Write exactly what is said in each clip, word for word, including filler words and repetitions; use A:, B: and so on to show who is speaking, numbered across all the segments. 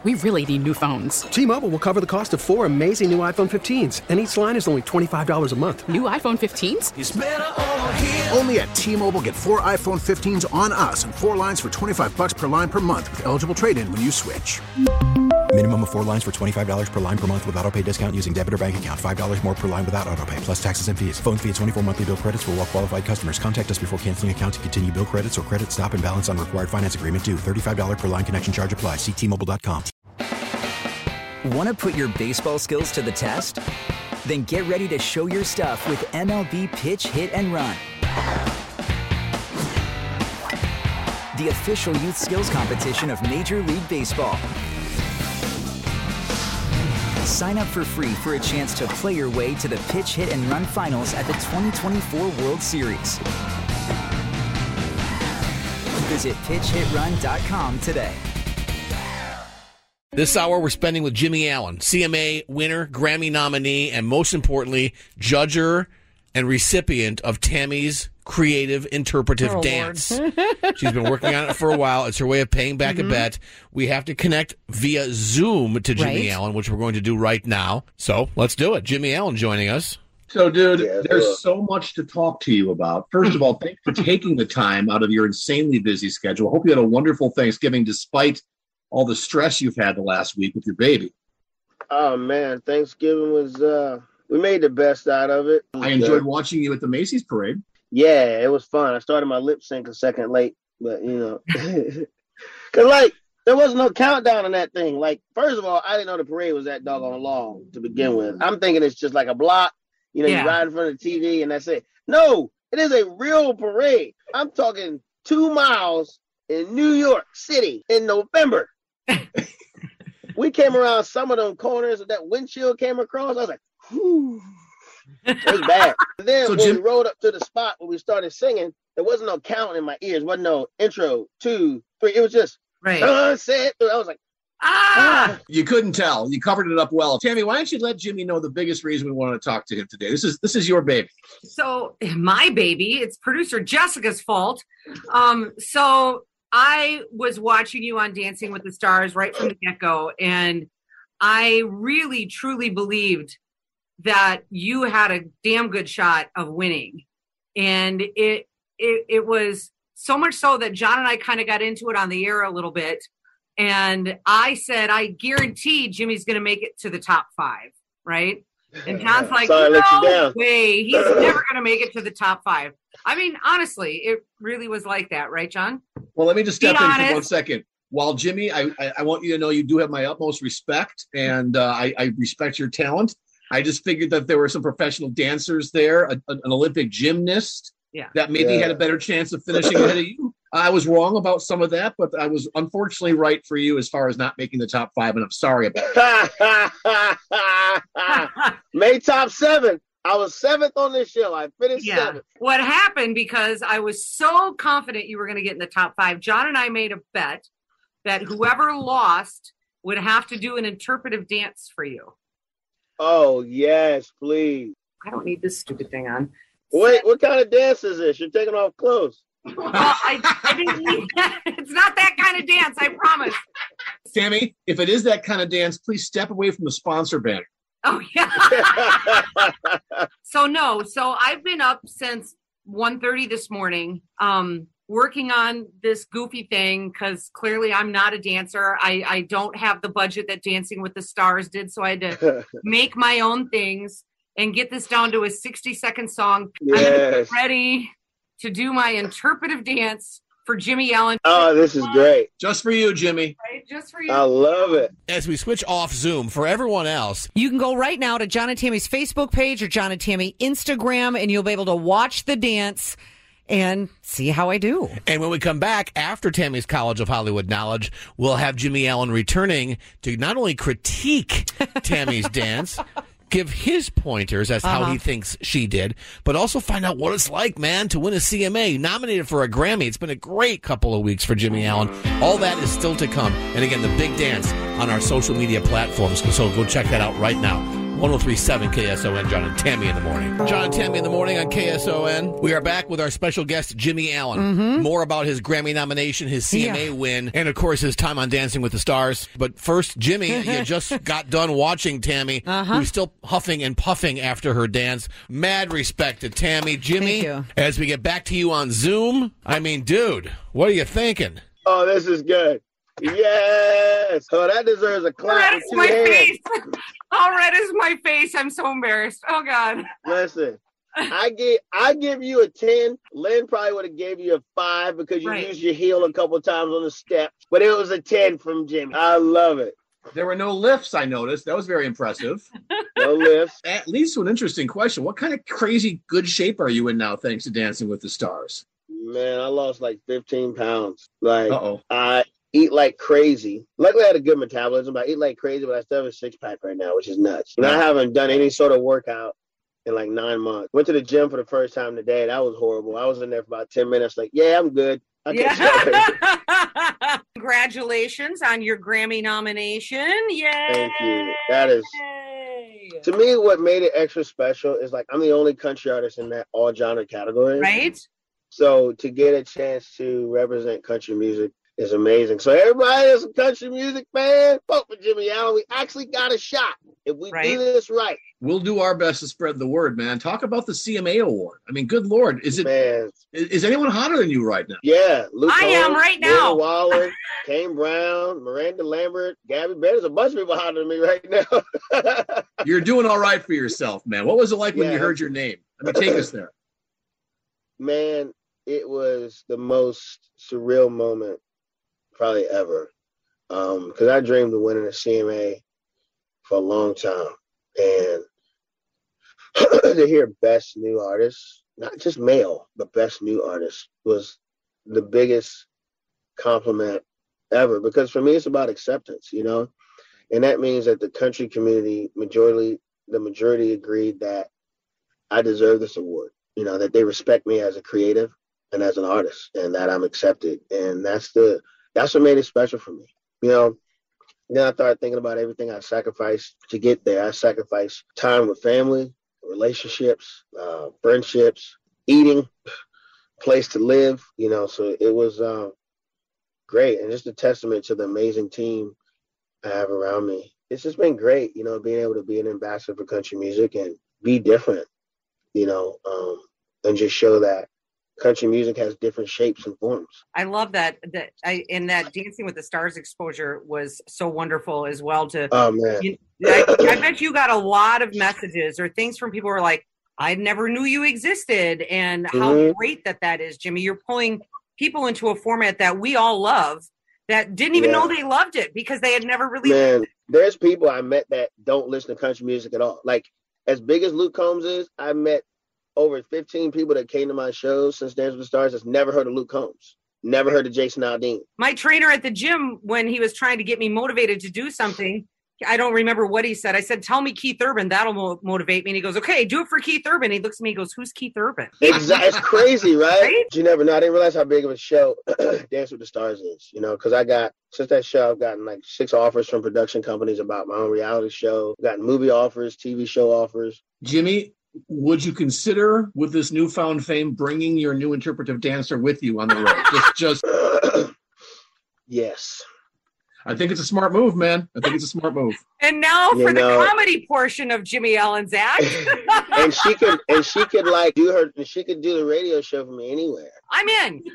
A: we really need new phones.
B: T-Mobile will cover the cost of four amazing new iPhone fifteens, and each line is only twenty-five dollars a month.
A: New iPhone fifteens?
C: It's better over here.
D: Only at T-Mobile, get four iPhone fifteens on us and four lines for twenty-five dollars per line per month with eligible trade-in when you switch.
E: Minimum of four lines for twenty-five dollars per line per month with autopay discount using debit or bank account. five dollars more per line without autopay, plus taxes and fees. Phone fee at twenty-four monthly bill credits for well-qualified customers. Contact us before canceling account to continue bill credits or credit stop and balance on required finance agreement due. thirty-five dollars per line connection charge applies. See T Mobile dot com.
F: Want to put your baseball skills to the test? Then get ready to show your stuff with M L B Pitch, Hit, and Run. The official youth skills competition of Major League Baseball. Sign up for free for a chance to play your way to the Pitch, Hit, and Run finals at the twenty twenty-four World Series. Visit pitch hit run dot com today.
G: This hour we're spending with Jimmy Allen, C M A winner, Grammy nominee, and most importantly, judger and recipient of Tammy's Creative Interpretive
H: oh,
G: Dance. She's been working on it for a while. It's her way of paying back mm-hmm. a bet. We have to connect via Zoom to Jimmy
H: right.
G: Allen, which we're going to do right now. So let's do it. Jimmy Allen joining us.
I: So, dude,
H: yeah,
I: there's
H: sure.
I: so much to talk to you about. First of all, thanks for taking the time out of your insanely busy schedule. Hope you had a wonderful Thanksgiving despite all the stress you've had the last week with your baby.
H: Oh, man, Thanksgiving was, uh, we made the best out of it.
I: I enjoyed watching you at the Macy's parade.
H: Yeah, it was fun. I started my lip sync a second late, but, you know, because, like, there was no countdown on that thing. Like, first of all, I didn't know the parade was that doggone long to begin with. I'm thinking it's just like a block. You know, yeah. you ride in front of the T V and that's it. No, it is a real parade. I'm talking two miles in New York City in November. We came around some of them corners and that windshield came across. I was like, whew. It was bad. And then so when Jim- we rode up to the spot where we started singing, there wasn't no count in my ears. Wasn't no intro, two, three. It was just
J: right.
H: sunset. I was like, ah.
I: You couldn't tell. You covered it up well. Tammy, why don't you let Jimmy know the biggest reason we wanted to talk to him today? This is this is your baby.
J: So my baby, it's producer Jessica's fault. Um, so I was watching you on Dancing with the Stars right from the get-go, and I really, truly believed that you had a damn good shot of winning. And it it, it was so much so that John and I kind of got into it on the air a little bit. And I said, I guarantee Jimmy's going to make it to the top five, right? And John's like,
H: Sorry,
J: no way. He's never going to make it to the top five. I mean, honestly, it really was like that, right, John?
I: Well, let me just step
J: Be
I: in
J: honest.
I: for one second. While Jimmy, I, I, I want you to know you do have my utmost respect, and uh, I, I respect your talent. I just figured that there were some professional dancers there, a, an Olympic gymnast
J: yeah.
I: that maybe
H: Yeah.
I: had a better chance of finishing ahead of you. I was wrong about some of that, but I was unfortunately right for you as far as not making the top five, and I'm sorry about
H: it. Made top seven. I was seventh on this show. I finished
J: Yeah.
H: seventh.
J: What happened, because I was so confident you were going to get in the top five, John and I made a bet that whoever lost would have to do an interpretive dance for you.
H: Oh, yes, please.
J: I don't need this stupid thing on.
H: Wait, what kind of dance is this? You're taking off clothes.
J: Well, I, I didn't need that. It's not that kind of dance, I promise.
I: Tammy, if it is that kind of dance, please step away from the sponsor banner.
J: Oh, yeah. So, no. So, I've been up since one thirty this morning, um, working on this goofy thing because clearly I'm not a dancer. I, I don't have the budget that Dancing with the Stars did, so I had to make my own things and get this down to a sixty-second song.
H: Yes.
J: I'm gonna be ready to do my interpretive dance for Jimmy Allen.
H: Oh, this is great.
I: Just for you, Jimmy.
J: Right? Just for you.
H: I love it.
G: As we switch off Zoom, for everyone else,
K: you can go right now to John and Tammy's Facebook page or John and Tammy Instagram, and you'll be able to watch the dance and see how I do.
G: And when we come back after Tammy's College of Hollywood Knowledge, we'll have Jimmy Allen returning to not only critique Tammy's dance, give his pointers as uh-huh. how he thinks she did, but also find out what it's like, man, to win a C M A, nominated for a Grammy. It's been a great couple of weeks for Jimmy Allen. All that is still to come. And again, the big dance on our social media platforms. So go check that out right now. one oh three point seven K S O N, John and Tammy in the morning. John and Tammy in the morning on K S O N. We are back with our special guest, Jimmy Allen.
K: Mm-hmm.
G: More about his Grammy nomination, his C M A
K: Yeah.
G: win, and of course his time on Dancing with the Stars. But first, Jimmy, you just got done watching Tammy,
K: Uh-huh.
G: who's still huffing and puffing after her dance. Mad respect to Tammy. Jimmy,
K: Thank you.
G: as we get back to you on Zoom, I mean, dude, what are you thinking?
H: Oh, this is good. Yes. Oh, that deserves a
J: How
H: clap.
J: red
H: with
J: is
H: two
J: my
H: hands.
J: face? How red is my face? I'm so embarrassed. Oh God.
H: Listen, I give I give you a ten. Lynn probably would have gave you a five because you
J: Right.
H: used your heel a couple times on the steps, but it was a ten from Jimmy. I love it.
I: There were no lifts, I noticed. That was very impressive.
H: No lifts.
I: That leads to an interesting question. What kind of crazy good shape are you in now, thanks to Dancing with the Stars?
H: Man, I lost like fifteen pounds. Like
I: Uh-oh.
H: I eat like crazy. Luckily, I had a good metabolism. But I eat like crazy, but I still have a six pack right now, which is nuts. And I haven't done any sort of workout in like nine months. Went to the gym for the first time today. That was horrible. I was in there for about ten minutes. Like, yeah, I'm good. I can
J: Yeah. Congratulations on your Grammy nomination. Yay.
H: Thank you. That is, to me, what made it extra special is like I'm the only country artist in that all genre category.
J: Right?
H: So to get a chance to represent country music is amazing. So everybody that's a country music fan, vote for Jimmy Allen. We actually got a shot if we
J: Right.
H: do this right.
I: We'll do our best to spread the word, man. Talk about the C M A award. I mean, good Lord. Is it?
H: Man,
I: Is, is anyone hotter than you right now?
H: yeah. Luke
J: I am
H: Combs,
J: right now.
H: Willie Waller, Kane Brown, Miranda Lambert, Gabby Bear. There's a bunch of people hotter than me right now.
I: You're doing all right for yourself, man. What was it like when
H: Yeah.
I: you heard your name? I mean, take us there.
H: Man, it was the most surreal moment probably ever. Um, because I dreamed of winning a C M A for a long time. And to hear best new artist, not just male, but best new artist, was the biggest compliment ever. Because for me, it's about acceptance, you know? And that means that the country community, majority, the majority agreed that I deserve this award, you know, that they respect me as a creative and as an artist, and that I'm accepted. And that's the, that's what made it special for me. You know, then I started thinking about everything I sacrificed to get there. I sacrificed time with family, relationships, uh, friendships, eating, place to live, you know, so it was uh, great. And just a testament to the amazing team I have around me. It's just been great, you know, being able to be an ambassador for country music and be different, you know, um, and just show that country music has different shapes and forms.
J: I love that. That I and that Dancing with the Stars exposure was so wonderful as well. To
H: Oh man,
J: you, I, I bet you got a lot of messages or things from people who are like, "I never knew you existed," and how
H: Mhm.
J: great that that is, Jimmy. You're pulling people into a format that we all love that didn't even
H: Yeah.
J: know they loved it because they had never really.
H: man, there's people I met that don't listen to country music at all. Like, as big as Luke Combs is, I met over fifteen people that came to my shows since Dance with the Stars that's never heard of Luke Combs, never heard of Jason Aldean.
J: My trainer at the gym, when he was trying to get me motivated to do something, I don't remember what he said. I said, "Tell me Keith Urban, that'll mo- motivate me." And he goes, "Okay, do it for Keith Urban." He looks at me and goes, "Who's Keith Urban?"
H: Exactly. It's crazy, right?
J: Right?
H: You never know. I didn't realize how big of a show Dance with the Stars is, you know, because I got, since that show, I've gotten like six offers from production companies about my own reality show, I've gotten movie offers, T V show offers.
I: Jimmy, would you consider, with this newfound fame, bringing your new interpretive dancer with you on the road? just, just.
H: Yes.
I: I think it's a smart move, man. I think it's a smart move.
J: And now
H: You
J: for the
H: know-
J: comedy portion of Jimmy Allen's act.
H: And she could, and she could like do her, and she could do the radio show for me anywhere.
J: I'm in.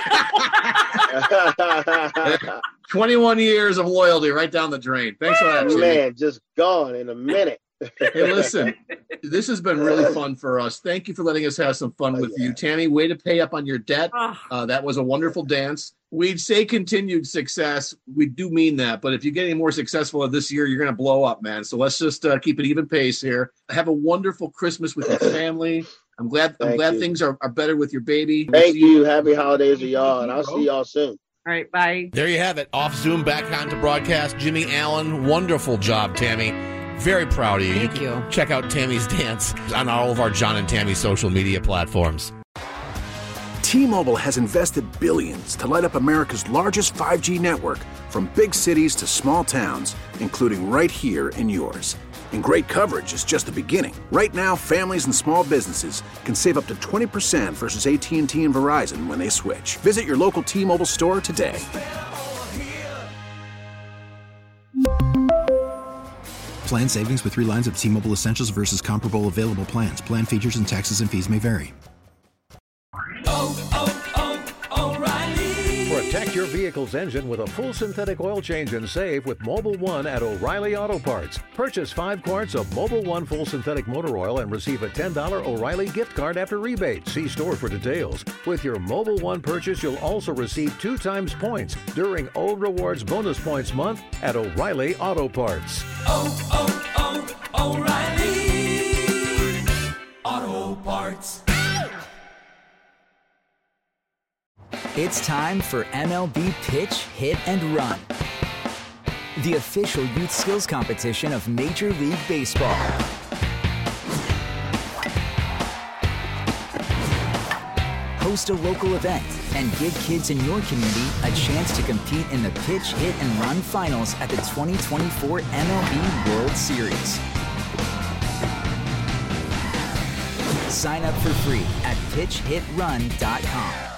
I: twenty-one years of loyalty right down the drain. Thanks for that, Jimmy.
H: Man, just gone in a minute.
I: Hey, listen, this has been really fun for us. Thank you for letting us have some fun
H: Oh,
I: with
H: yeah.
I: you. Tammy, way to pay up on your debt.
J: Oh,
I: Uh, that was a wonderful dance. We'd say continued success. We do mean that. But if you get any more successful this year, you're going to blow up, man. So let's just uh, keep an even pace here. Have a wonderful Christmas with your family. I'm glad I'm
H: Thank
I: glad
H: you.
I: things are, are better with your baby. We'll
H: Thank
I: see
H: you. Happy holidays to y'all, and I'll see y'all soon.
J: all right, bye.
G: There you have it. Off Zoom, back on to broadcast. Jimmy Allen, wonderful job, Tammy. Very proud of you.
K: Thank
G: can
K: you.
G: Check out Tammy's dance on all of our John and Tammy social media platforms.
D: T-Mobile has invested billions to light up America's largest five G network, from big cities to small towns, including right here in yours. And great coverage is just the beginning. Right now, families and small businesses can save up to twenty percent versus A T and T and Verizon when they switch. Visit your local T-Mobile store today.
E: Plan savings with three lines of T-Mobile Essentials versus comparable available plans. Plan features and taxes and fees may vary.
C: Oh, oh, oh, O'Reilly. Protect your vehicle's engine with a full synthetic oil change and save with Mobil one at O'Reilly Auto Parts. Purchase five quarts of Mobil one full synthetic motor oil and receive a ten dollars O'Reilly gift card after rebate. See store for details. With your Mobil one purchase, you'll also receive two times points during O Rewards Bonus Points Month at O'Reilly Auto Parts.
L: Oh, oh, oh, O'Reilly Auto Parts.
F: It's time for M L B Pitch, Hit, and Run, the official youth skills competition of Major League Baseball. Host a local event and give kids in your community a chance to compete in the Pitch, Hit, and Run finals at the twenty twenty-four M L B World Series. Sign up for free at pitch hit run dot com.